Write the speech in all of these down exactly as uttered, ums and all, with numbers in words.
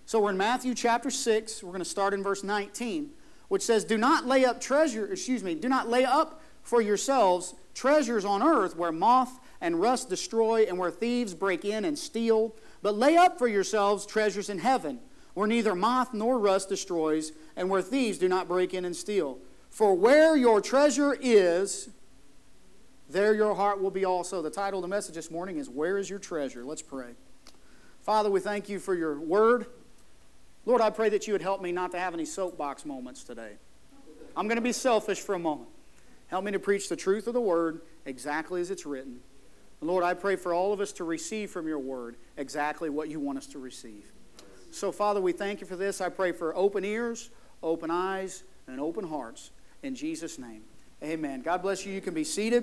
So we're in Matthew chapter six. We're going to start in verse nineteen, which says, Do not lay up treasure, excuse me, do not lay up for yourselves treasures on earth where moth and rust destroy and where thieves break in and steal, but lay up for yourselves treasures in heaven where neither moth nor rust destroys and where thieves do not break in and steal. For where your treasure is, there your heart will be also. The title of the message this morning is, Where is your treasure? Let's pray. Father, we thank you for your word. Lord, I pray that you would help me not to have any soapbox moments today. I'm going to be selfish for a moment. Help me to preach the truth of the word exactly as it's written. And Lord, I pray for all of us to receive from your word exactly what you want us to receive. So, Father, we thank you for this. I pray for open ears, open eyes, and open hearts. In Jesus' name, amen. God bless you. You can be seated.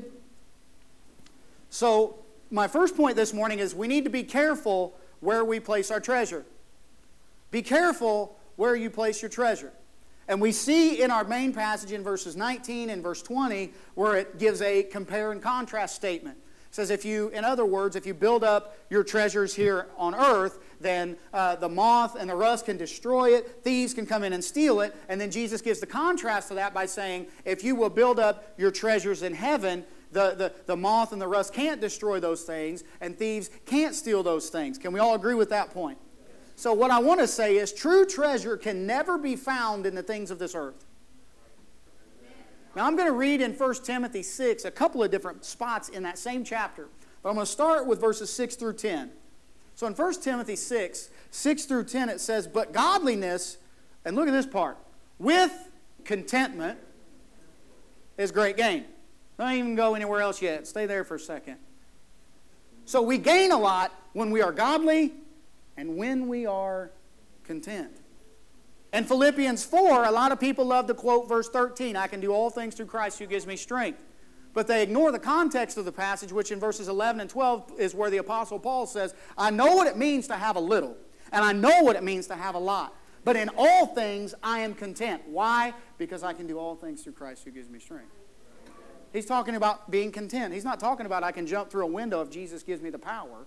So, my first point this morning is we need to be careful where we place our treasure. Be careful where you place your treasure. And we see in our main passage in verses nineteen and verse twenty where it gives a compare and contrast statement. It says if you, in other words, if you build up your treasures here on earth, then uh, the moth and the rust can destroy it, thieves can come in and steal it, and then Jesus gives the contrast to that by saying, if you will build up your treasures in heaven, the, the, the moth and the rust can't destroy those things, and thieves can't steal those things. Can we all agree with that point? So what I want to say is true treasure can never be found in the things of this earth. Now I'm going to read in First Timothy six a couple of different spots in that same chapter. But I'm going to start with verses six through ten. So in First Timothy six, six through ten it says, But godliness, and look at this part, with contentment is great gain. Don't even go anywhere else yet. Stay there for a second. So we gain a lot when we are godly and when we are content. In Philippians four, a lot of people love to quote verse thirteen, I can do all things through Christ who gives me strength. But they ignore the context of the passage, which in verses eleven and twelve is where the Apostle Paul says, I know what it means to have a little, and I know what it means to have a lot. But in all things I am content. Why? Because I can do all things through Christ who gives me strength. He's talking about being content. He's not talking about I can jump through a window if Jesus gives me the power.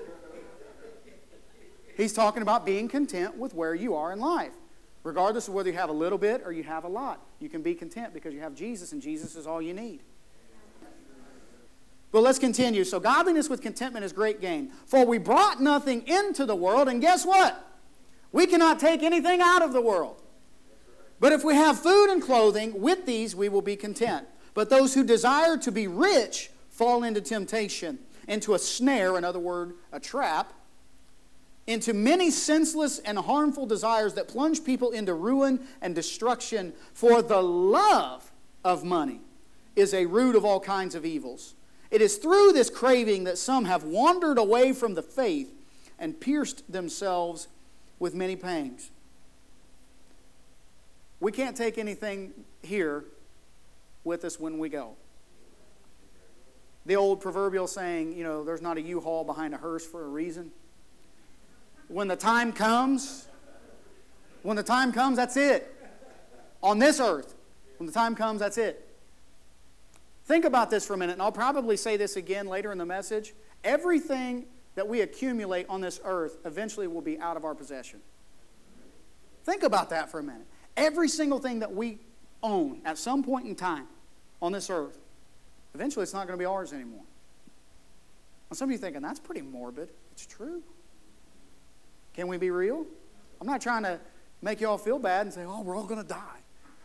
He's talking about being content with where you are in life. Regardless of whether you have a little bit or you have a lot. You can be content because you have Jesus, and Jesus is all you need. But let's continue. So godliness with contentment is great gain. For we brought nothing into the world, and guess what? We cannot take anything out of the world. But if we have food and clothing, with these we will be content. But those who desire to be rich fall into temptation, into a snare, in other words, a trap, into many senseless and harmful desires that plunge people into ruin and destruction. For the love of money is a root of all kinds of evils. It is through this craving that some have wandered away from the faith and pierced themselves with many pangs. We can't take anything here with us when we go. The old proverbial saying, you know, there's not a U-Haul behind a hearse for a reason. When the time comes, when the time comes, that's it. On this earth, when the time comes, that's it. Think about this for a minute, and I'll probably say this again later in the message. Everything that we accumulate on this earth eventually will be out of our possession. Think about that for a minute. Every single thing that we own at some point in time on this earth, eventually it's not going to be ours anymore. Now, some of you are thinking, that's pretty morbid. It's true. Can we be real? I'm not trying to make you all feel bad and say, oh, we're all going to die.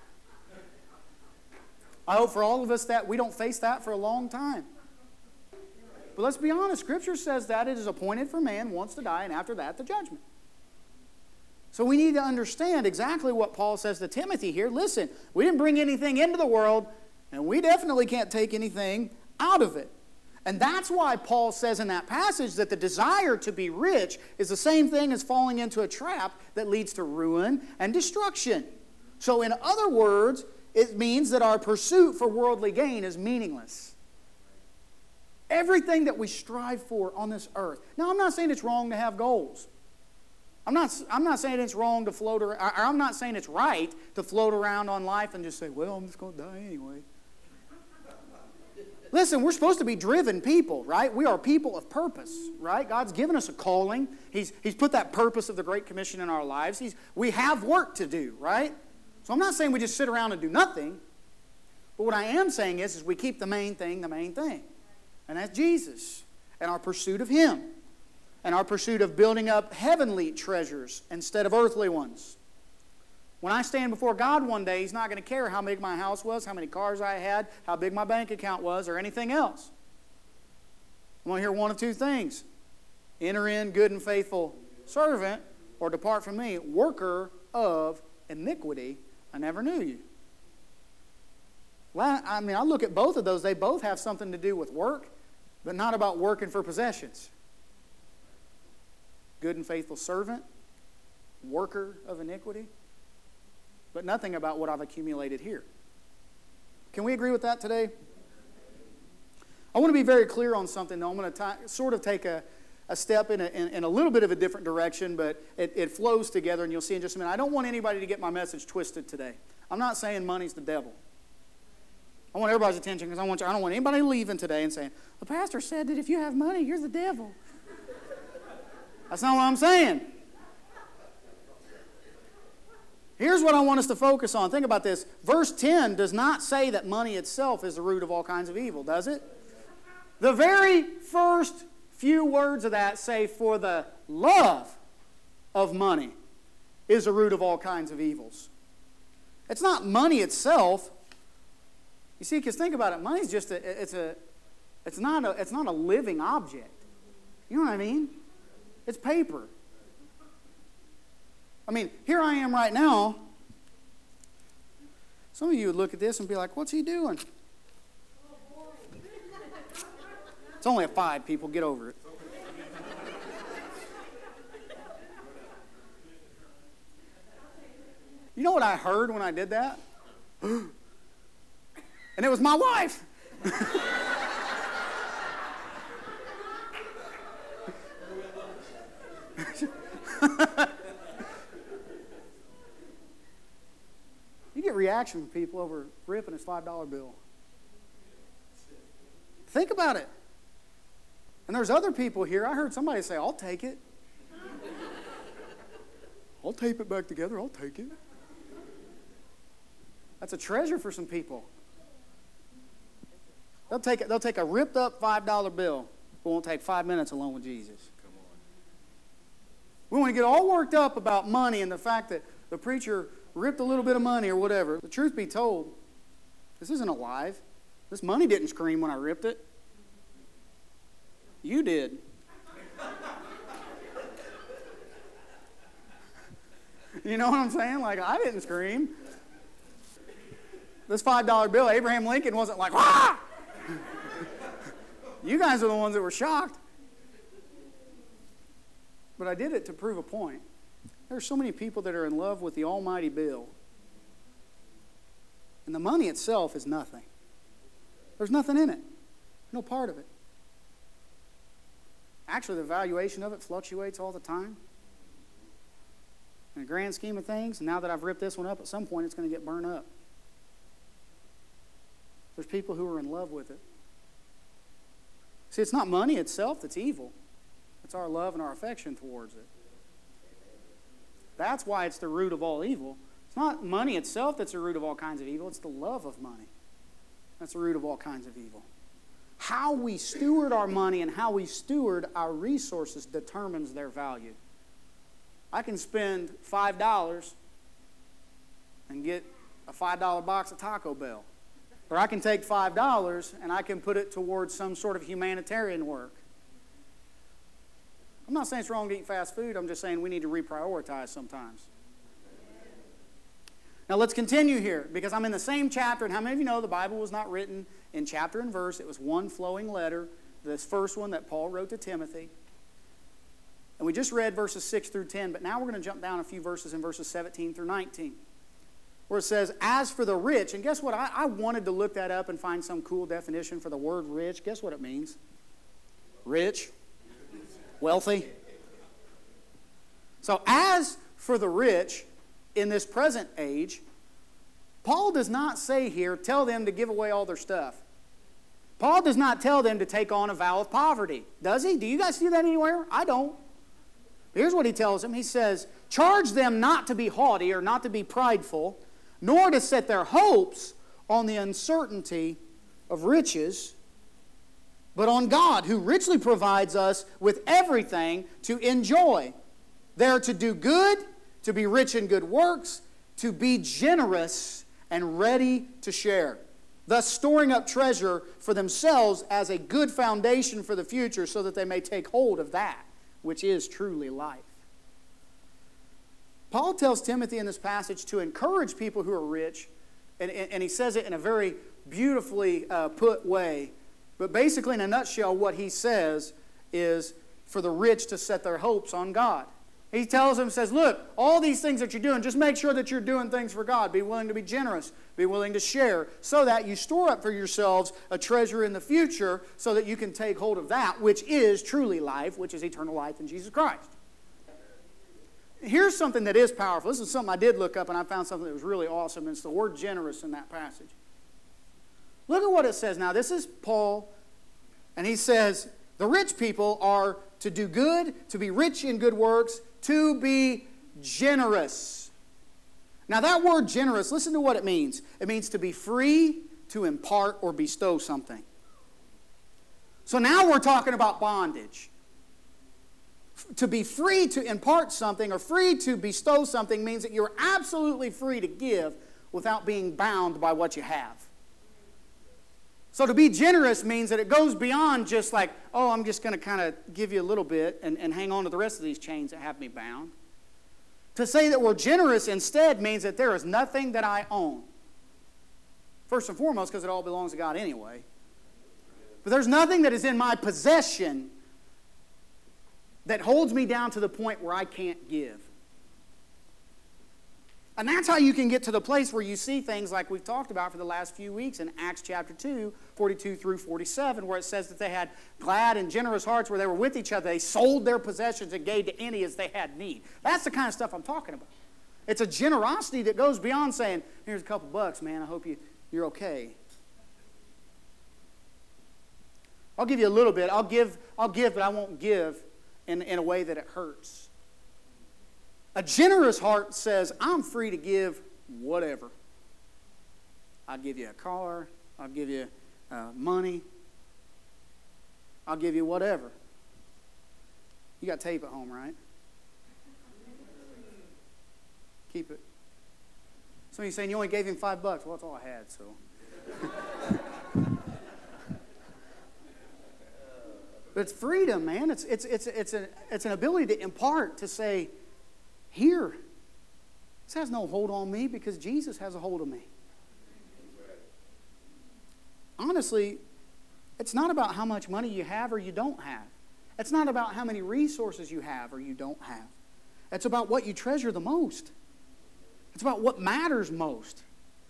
I hope for all of us that we don't face that for a long time. But let's be honest. Scripture says that it is appointed for man once to die, and after that, the judgment. So we need to understand exactly what Paul says to Timothy here. Listen, we didn't bring anything into the world, and we definitely can't take anything out of it. And that's why Paul says in that passage that the desire to be rich is the same thing as falling into a trap that leads to ruin and destruction. So in other words, it means that our pursuit for worldly gain is meaningless. Everything that we strive for on this earth. Now, I'm not saying it's wrong to have goals. I'm not, I'm not saying it's wrong to float around. I'm not saying it's right to float around on life and just say, well, I'm just going to die anyway. listen, we're supposed to be driven people, right? We are people of purpose, right? God's given us a calling. He's, he's put that purpose of the Great Commission in our lives. He's, we have work to do, right? So I'm not saying we just sit around and do nothing. But what I am saying is, is we keep the main thing the main thing. And that's Jesus and our pursuit of Him. And our pursuit of building up heavenly treasures instead of earthly ones. When I stand before God one day, He's not going to care how big my house was, how many cars I had, how big my bank account was, or anything else. I'm going to hear one of two things. Enter in, good and faithful servant, or depart from me, worker of iniquity. I never knew you. Well, I mean, I look at both of those. They both have something to do with work, but not about working for possessions. Good and faithful servant, worker of iniquity, but nothing about what I've accumulated here. Can we agree with that today? I want to be very clear on something, though. I'm going to t- sort of take a, a step in a, in, in a little bit of a different direction, but it, it flows together, and you'll see in just a minute. I don't want anybody to get my message twisted today. I'm not saying money's the devil. I want everybody's attention because I want you, I don't want anybody leaving today and saying, the pastor said that if you have money, you're the devil. That's not what I'm saying. Here's what I want us to focus on. Think about this. Verse ten does not say that money itself is the root of all kinds of evil, does it? The very first few words of that say, for the love of money is the root of all kinds of evils. It's not money itself. You see, because think about it. Money's just a, it's a, it's not a, it's not a living object. You know what I mean? It's paper. I mean, here I am right now. Some of you would look at this and be like, what's he doing? It's only a five, people. Get over it. You know what I heard when I did that? And it was my wife. You get reaction from people over ripping his five dollar bill. Think about it. And there's other people here. I heard somebody say, I'll take it. I'll tape it back together. I'll take it. That's a treasure for some people. They'll take, they'll take a ripped up five dollar bill, but won't take five minutes alone with Jesus. Come on. We want to get all worked up about money and the fact that the preacher ripped a little bit of money or whatever. The truth be told, this isn't alive. This money didn't scream when I ripped it. You did. You know what I'm saying? Like, I didn't scream. This five dollar bill, Abraham Lincoln wasn't like, ah! You guys are the ones that were shocked. But I did it to prove a point. There are so many people that are in love with the almighty bill. And the money itself is nothing. There's nothing in it. No part of it. Actually, the valuation of it fluctuates all the time. In the grand scheme of things, now that I've ripped this one up, at some point it's going to get burned up. There's people who are in love with it. See, it's not money itself that's evil. It's our love and our affection towards it. That's why it's the root of all evil. It's not money itself that's the root of all kinds of evil. It's the love of money. That's the root of all kinds of evil. How we steward our money and how we steward our resources determines their value. I can spend five dollars and get a five dollar box of Taco Bell. Or I can take five dollars and I can put it towards some sort of humanitarian work. I'm not saying it's wrong to eat fast food. I'm just saying we need to reprioritize sometimes. Now let's continue here because I'm in the same chapter. And how many of you know the Bible was not written in chapter and verse? It was one flowing letter. This first one that Paul wrote to Timothy. And we just read verses six through ten. But now we're going to jump down a few verses in verses seventeen through nineteen. Where it says, as for the rich, and guess what? I, I wanted to look that up and find some cool definition for the word rich. Guess what it means? Rich. Wealthy. So as for the rich in this present age, Paul does not say here, tell them to give away all their stuff. Paul does not tell them to take on a vow of poverty, does he? Do you guys see that anywhere? I don't. Here's what he tells them. He says, charge them not to be haughty or not to be prideful, nor to set their hopes on the uncertainty of riches, but on God, who richly provides us with everything to enjoy. They are to do good, to be rich in good works, to be generous and ready to share, thus storing up treasure for themselves as a good foundation for the future, so that they may take hold of that which is truly life. Paul tells Timothy in this passage to encourage people who are rich, and, and, and he says it in a very beautifully uh, put way. But basically, in a nutshell, what he says is for the rich to set their hopes on God. He tells them, says, look, all these things that you're doing, just make sure that you're doing things for God. Be willing to be generous. Be willing to share, so that you store up for yourselves a treasure in the future, so that you can take hold of that which is truly life, which is eternal life in Jesus Christ. Here's something that is powerful. This is something I did look up, and I found something that was really awesome. And it's the word generous in that passage. Look at what it says now. This is Paul, and he says, the rich people are to do good, to be rich in good works, to be generous. Now that word generous, listen to what it means. It means to be free to impart or bestow something. So now we're talking about bondage. To be free to impart something or free to bestow something means that you're absolutely free to give without being bound by what you have. So to be generous means that it goes beyond just like, oh, I'm just going to kind of give you a little bit and, and hang on to the rest of these chains that have me bound. To say that we're generous instead means that there is nothing that I own. First and foremost, because it all belongs to God anyway. But there's nothing that is in my possession that holds me down to the point where I can't give. And that's how you can get to the place where you see things like we've talked about for the last few weeks in Acts chapter two, forty-two through forty-seven, where it says that they had glad and generous hearts where they were with each other. They sold their possessions and gave to any as they had need. That's the kind of stuff I'm talking about. It's a generosity that goes beyond saying, here's a couple bucks, man, I hope you, you're okay. I'll give you a little bit. I'll give, I'll give, but I won't give in, in a way that it hurts. A generous heart says, I'm free to give whatever. I'll give you a car. I'll give you uh, money. I'll give you whatever. You got tape at home, right? Keep it. Some of you saying you only gave him five bucks. Well, that's all I had, so. But it's freedom, man. It's, it's, it's, it's, a, it's an ability to impart, to say, here, this has no hold on me because Jesus has a hold of me. Honestly, it's not about how much money you have or you don't have. It's not about how many resources you have or you don't have. It's about what you treasure the most. It's about what matters most.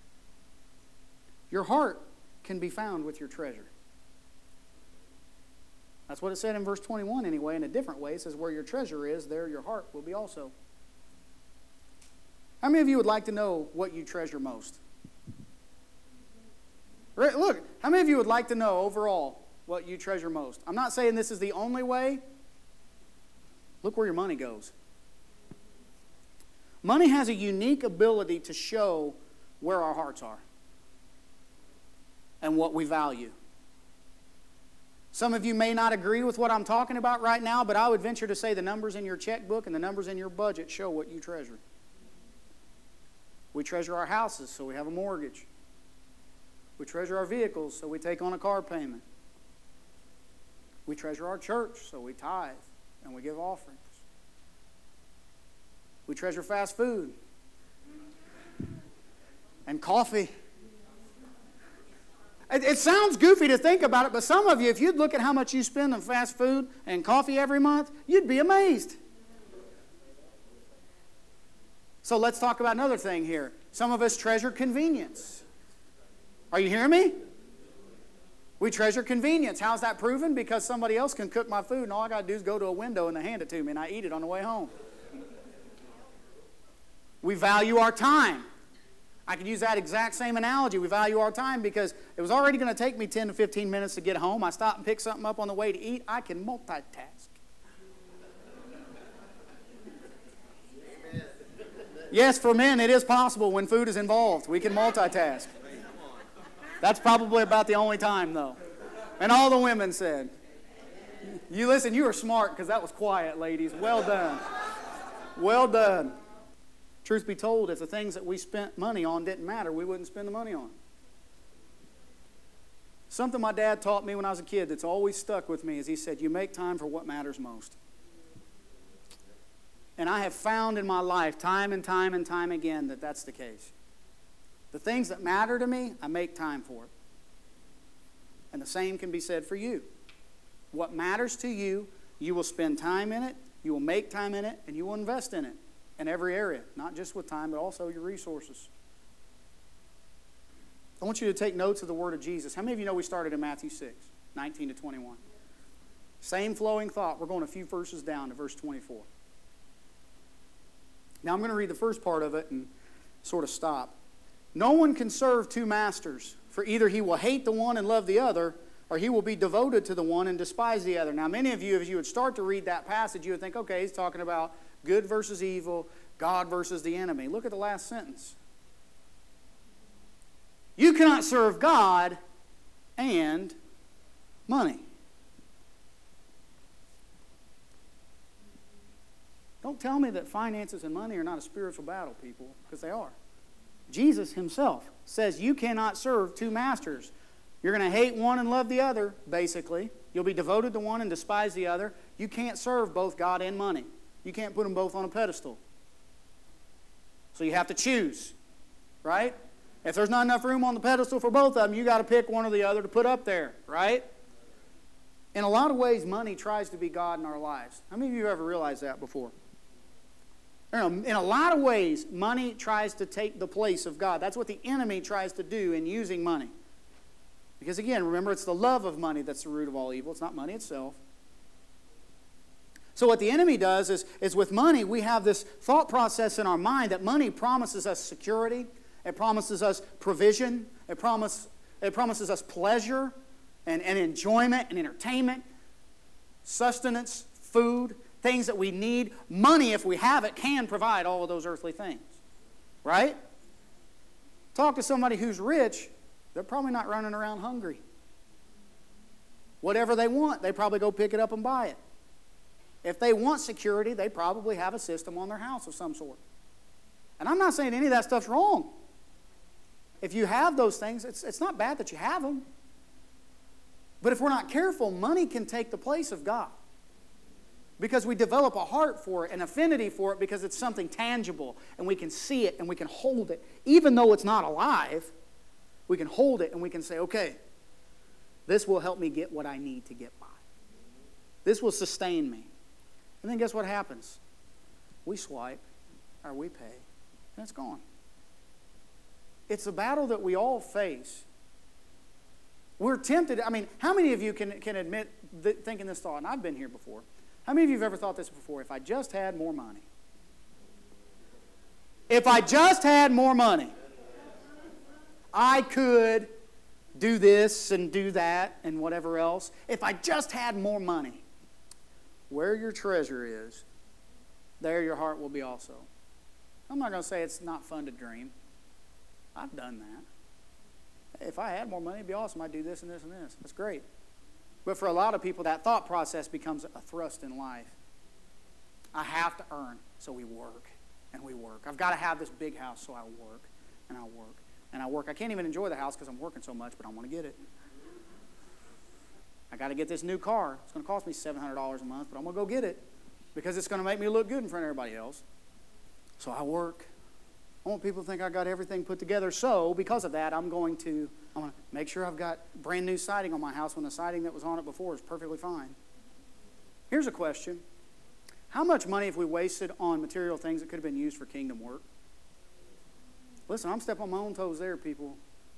Your heart can be found with your treasure. That's what it said in verse twenty-one anyway. In a different way, it says, where your treasure is, there your heart will be also. How many of you would like to know what you treasure most? Right, look, how many of you would like to know overall what you treasure most? I'm not saying this is the only way. Look where your money goes. Money has a unique ability to show where our hearts are and what we value. Some of you may not agree with what I'm talking about right now, but I would venture to say the numbers in your checkbook and the numbers in your budget show what you treasure. We treasure our houses, so we have a mortgage. We treasure our vehicles, so we take on a car payment. We treasure our church, so we tithe and we give offerings. We treasure fast food and coffee. It, it sounds goofy to think about it, but some of you, if you'd look at how much you spend on fast food and coffee every month, you'd be amazed. So let's talk about another thing here. Some of us treasure convenience. Are you hearing me? We treasure convenience. How's that proven? Because somebody else can cook my food and all I got to do is go to a window and they hand it to me and I eat it on the way home. We value our time. I could use that exact same analogy. We value our time because it was already going to take me ten to fifteen minutes to get home. I stop and pick something up on the way to eat. I can multitask. Yes, for men, it is possible when food is involved. We can multitask. That's probably about the only time, though. And all the women said, you listen, you were smart because that was quiet, ladies. Well done. Well done. Truth be told, if the things that we spent money on didn't matter, we wouldn't spend the money on. Something my dad taught me when I was a kid that's always stuck with me is he said, you make time for what matters most. And I have found in my life time and time and time again that that's the case. The things that matter to me, I make time for it. And the same can be said for you. What matters to you, you will spend time in it, you will make time in it, and you will invest in it in every area. Not just with time, but also your resources. I want you to take notes of the word of Jesus. How many of you know we started in Matthew six, nineteen to twenty-one? Same flowing thought. We're going a few verses down to verse twenty-four. Now I'm going to read the first part of it and sort of stop. No one can serve two masters, for either he will hate the one and love the other, or he will be devoted to the one and despise the other. Now many of you, if you would start to read that passage, you would think, okay, he's talking about good versus evil, God versus the enemy. Look at the last sentence. You cannot serve God and money. Don't tell me that finances and money are not a spiritual battle, people, because they are. Jesus himself says you cannot serve two masters. You're going to hate one and love the other, basically. You'll be devoted to one and despise the other. You can't serve both God and money. You can't put them both on a pedestal. So you have to choose, right? If there's not enough room on the pedestal for both of them, you got to pick one or the other to put up there, right? In a lot of ways, money tries to be God in our lives. How many of you have ever realized that before? In a lot of ways, money tries to take the place of God. That's what the enemy tries to do in using money. Because again, remember, it's the love of money that's the root of all evil. It's not money itself. So what the enemy does is, is with money, we have this thought process in our mind that money promises us security. It promises us provision. It, promise, it promises us pleasure and, and enjoyment and entertainment, sustenance, food, things that we need. Money, if we have it, can provide all of those earthly things. Right? Talk to somebody who's rich, they're probably not running around hungry. Whatever they want, they probably go pick it up and buy it. If they want security, they probably have a system on their house of some sort. And I'm not saying any of that stuff's wrong. If you have those things, it's, it's not bad that you have them. But if we're not careful, money can take the place of God. Because we develop a heart for it, an affinity for it, because it's something tangible, and we can see it, and we can hold it. Even though it's not alive, we can hold it, and we can say, okay, this will help me get what I need to get by. This will sustain me. And then guess what happens? We swipe, or we pay, and it's gone. It's a battle that we all face. We're tempted. I mean, how many of you can, can admit th- thinking this thought? And I've been here before. How many of you have ever thought this before? If I just had more money. If I just had more money, I could do this and do that and whatever else. If I just had more money. Where your treasure is, there your heart will be also. I'm not going to say it's not fun to dream. I've done that. If I had more money, it'd be awesome. I'd do this and this and this. That's great. But for a lot of people, that thought process becomes a thrust in life. I have to earn, so we work and we work. I've got to have this big house, so I work and I work and I work. I can't even enjoy the house because I'm working so much, but I want to get it. I got to get this new car. It's going to cost me seven hundred dollars a month, but I'm going to go get it because it's going to make me look good in front of everybody else. So I work. I want people to think I got everything put together. So because of that, I'm going to I want to make sure I've got brand new siding on my house when the siding that was on it before is perfectly fine. Here's a question. How much money have we wasted on material things that could have been used for kingdom work? Listen, I'm stepping on my own toes there, people.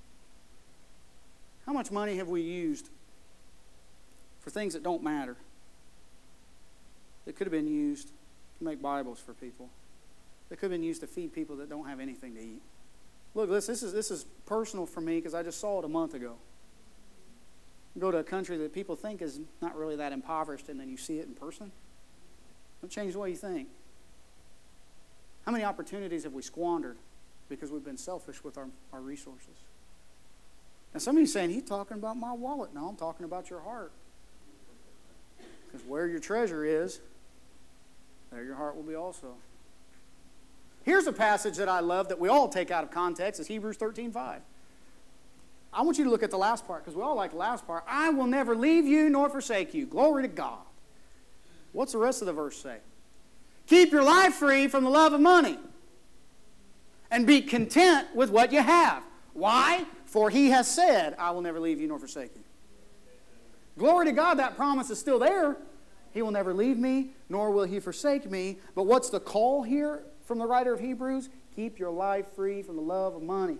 How much money have we used for things that don't matter, that could have been used to make Bibles for people, that could have been used to feed people that don't have anything to eat? Look, this, this, is, this is personal for me because I just saw it a month ago. You go to a country that people think is not really that impoverished, and then you see it in person. It'll change the way you think. How many opportunities have we squandered because we've been selfish with our, our resources? Now somebody's saying, he's talking about my wallet. No, I'm talking about your heart. Because where your treasure is, there your heart will be also. Here's a passage that I love that we all take out of context. It's Hebrews thirteen five. I want you to look at the last part because we all like the last part. I will never leave you nor forsake you. Glory to God. What's the rest of the verse say? Keep your life free from the love of money and be content with what you have. Why? For he has said, I will never leave you nor forsake you. Glory to God, that promise is still there. He will never leave me, nor will he forsake me. But what's the call here from the writer of Hebrews? Keep your life free from the love of money.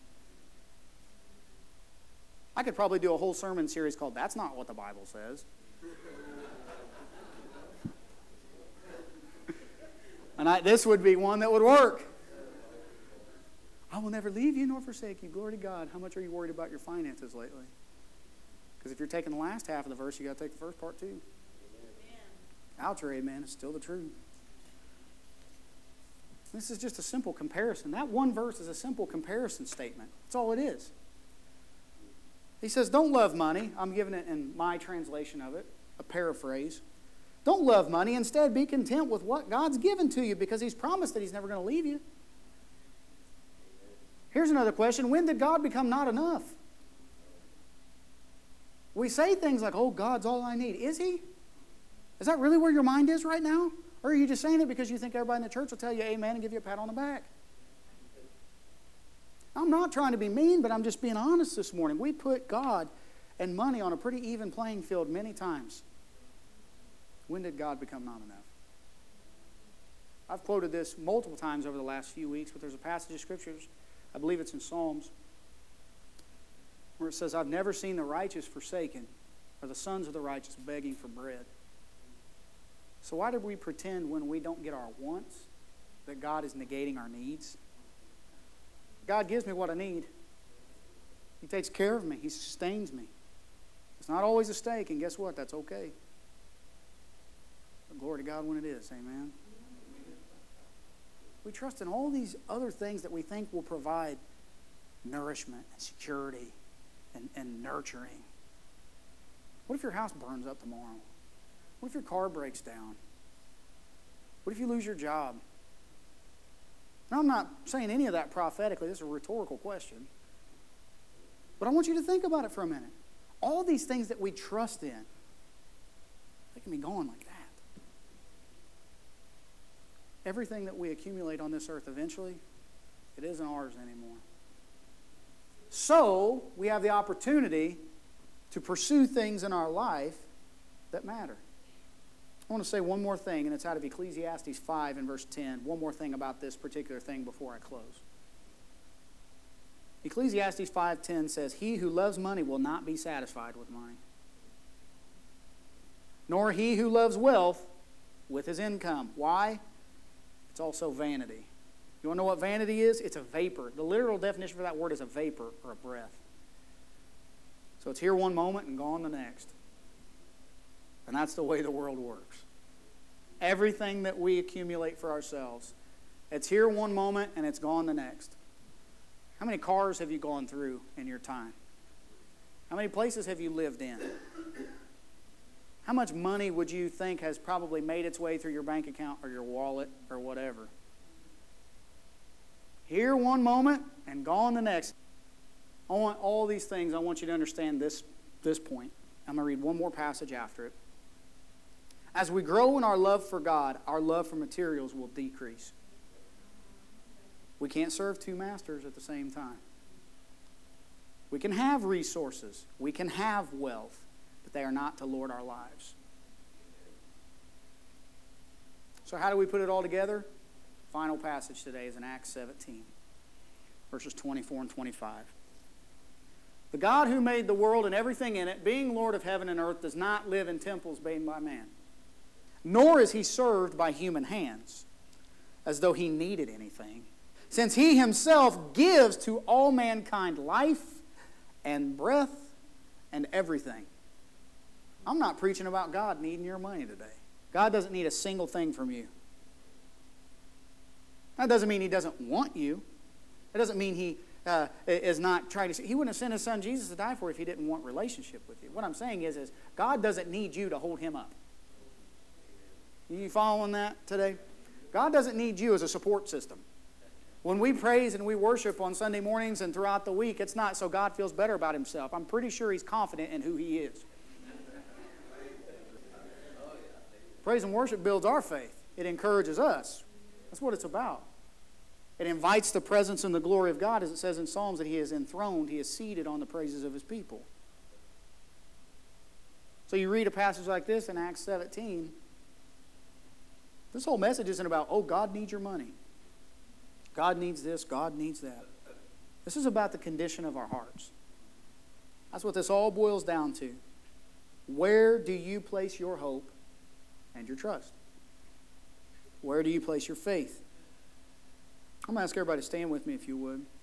I could probably do a whole sermon series called That's Not What the Bible Says. And I, this would be one that would work. I will never leave you nor forsake you. Glory to God. How much are you worried about your finances lately? Because if you're taking the last half of the verse, you got to take the first part too. Ouch or amen. It's still the truth. This is just a simple comparison. That one verse is a simple comparison statement. That's all it is. He says, don't love money. I'm giving it in my translation of it, a paraphrase. Don't love money. Instead, be content with what God's given to you because He's promised that He's never going to leave you. Here's another question. When did God become not enough? We say things like, oh, God's all I need. Is He? Is that really where your mind is right now? Or are you just saying it because you think everybody in the church will tell you amen and give you a pat on the back? I'm not trying to be mean, but I'm just being honest this morning. We put God and money on a pretty even playing field many times. When did God become not enough? I've quoted this multiple times over the last few weeks, but there's a passage of Scriptures, I believe it's in Psalms, where it says, I've never seen the righteous forsaken, or the sons of the righteous begging for bread. So why do we pretend when we don't get our wants that God is negating our needs? God gives me what I need. He takes care of me. He sustains me. It's not always a steak, and guess what? That's okay. But glory to God when it is. Amen. We trust in all these other things that we think will provide nourishment and security and, and nurturing. What if your house burns up tomorrow? What if your car breaks down? What if you lose your job? Now, I'm not saying any of that prophetically. This is a rhetorical question. But I want you to think about it for a minute. All these things that we trust in, they can be gone like that. Everything that we accumulate on this earth eventually, it isn't ours anymore. So, we have the opportunity to pursue things in our life that matter. I want to say one more thing, and it's out of Ecclesiastes five and verse ten. One more thing about this particular thing before I close. Ecclesiastes five ten says, he who loves money will not be satisfied with money, nor he who loves wealth with his income. Why? It's also vanity. You want to know what vanity is? It's a vapor. The literal definition for that word is a vapor or a breath. So it's here one moment and gone the next. And that's the way the world works. Everything that we accumulate for ourselves, it's here one moment and it's gone the next. How many cars have you gone through in your time? How many places have you lived in? How much money would you think has probably made its way through your bank account or your wallet or whatever? Here one moment and gone the next. I want all these things, I want you to understand this, this point. I'm going to read one more passage after it. As we grow in our love for God, our love for materials will decrease. We can't serve two masters at the same time. We can have resources. We can have wealth, but they are not to lord our lives. So how do we put it all together? Final passage today is in Acts seventeen, verses twenty-four and twenty-five. The God who made the world and everything in it, being Lord of heaven and earth, does not live in temples made by man, nor is he served by human hands, as though he needed anything, since He Himself gives to all mankind life and breath and everything. I'm not preaching about God needing your money today. God doesn't need a single thing from you. That doesn't mean He doesn't want you. That doesn't mean He uh, is not trying to... He wouldn't have sent His Son Jesus to die for you if He didn't want relationship with you. What I'm saying is, is God doesn't need you to hold Him up. You following that today? God doesn't need you as a support system. When we praise and we worship on Sunday mornings and throughout the week, it's not so God feels better about Himself. I'm pretty sure He's confident in who He is. Praise and worship builds our faith. It encourages us. That's what it's about. It invites the presence and the glory of God, as it says in Psalms, that He is enthroned, He is seated on the praises of His people. So you read a passage like this in Acts seventeen. This whole message isn't about, oh, God needs your money. God needs this, God needs that. This is about the condition of our hearts. That's what this all boils down to. Where do you place your hope and your trust? Where do you place your faith? I'm going to ask everybody to stand with me if you would.